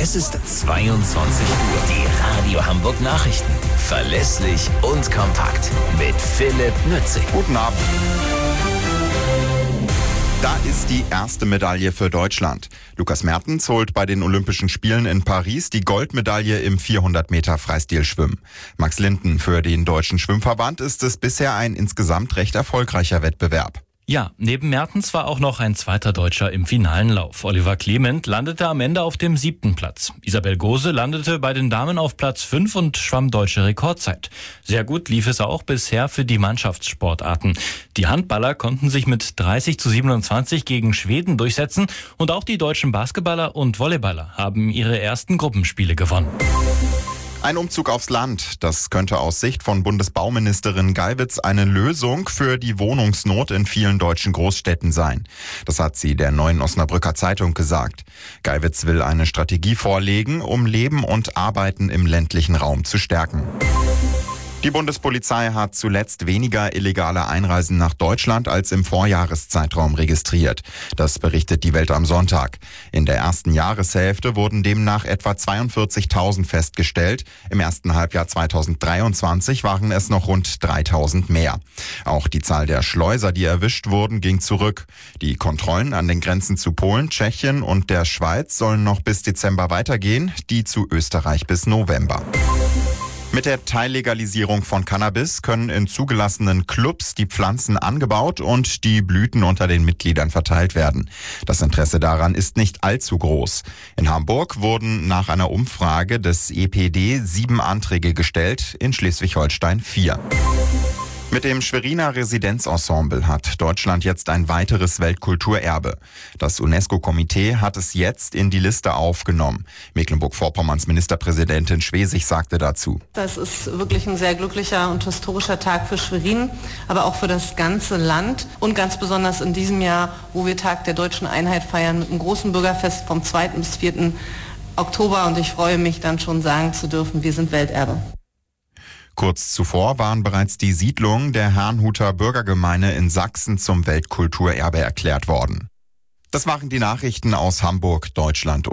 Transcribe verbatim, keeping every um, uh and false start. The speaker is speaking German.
Es ist zweiundzwanzig Uhr. Die Radio Hamburg Nachrichten. Verlässlich und kompakt. Mit Philipp Nützig. Guten Abend. Da ist die erste Medaille für Deutschland. Lukas Mertens holt bei den Olympischen Spielen in Paris die Goldmedaille im vierhundert Meter Freistilschwimmen. Max Linden, für den Deutschen Schwimmverband ist es bisher ein insgesamt recht erfolgreicher Wettbewerb. Ja, neben Mertens war auch noch ein zweiter Deutscher im finalen Lauf. Oliver Clement landete am Ende auf dem siebten Platz. Isabel Gose landete bei den Damen auf Platz fünf und schwamm deutsche Rekordzeit. Sehr gut lief es auch bisher für die Mannschaftssportarten. Die Handballer konnten sich mit dreißig zu siebenundzwanzig gegen Schweden durchsetzen und auch die deutschen Basketballer und Volleyballer haben ihre ersten Gruppenspiele gewonnen. Ein Umzug aufs Land, das könnte aus Sicht von Bundesbauministerin Geiwitz eine Lösung für die Wohnungsnot in vielen deutschen Großstädten sein. Das hat sie der Neuen Osnabrücker Zeitung gesagt. Geiwitz will eine Strategie vorlegen, um Leben und Arbeiten im ländlichen Raum zu stärken. Die Bundespolizei hat zuletzt weniger illegale Einreisen nach Deutschland als im Vorjahreszeitraum registriert. Das berichtet die Welt am Sonntag. In der ersten Jahreshälfte wurden demnach etwa zweiundvierzigtausend festgestellt. Im ersten Halbjahr zweitausenddreiundzwanzig waren es noch rund dreitausend mehr. Auch die Zahl der Schleuser, die erwischt wurden, ging zurück. Die Kontrollen an den Grenzen zu Polen, Tschechien und der Schweiz sollen noch bis Dezember weitergehen, die zu Österreich bis November. Mit der Teillegalisierung von Cannabis können in zugelassenen Clubs die Pflanzen angebaut und die Blüten unter den Mitgliedern verteilt werden. Das Interesse daran ist nicht allzu groß. In Hamburg wurden nach einer Umfrage des E P D sieben Anträge gestellt, in Schleswig-Holstein vier. Mit dem Schweriner Residenzensemble hat Deutschland jetzt ein weiteres Weltkulturerbe. Das UNESCO-Komitee hat es jetzt in die Liste aufgenommen. Mecklenburg-Vorpommerns Ministerpräsidentin Schwesig sagte dazu: Das ist wirklich ein sehr glücklicher und historischer Tag für Schwerin, aber auch für das ganze Land und ganz besonders in diesem Jahr, wo wir Tag der deutschen Einheit feiern mit einem großen Bürgerfest vom zweiten bis vierten Oktober, und ich freue mich dann schon sagen zu dürfen, wir sind Welterbe. Kurz zuvor waren bereits die Siedlungen der Herrnhuter Bürgergemeine in Sachsen zum Weltkulturerbe erklärt worden. Das waren die Nachrichten aus Hamburg, Deutschland.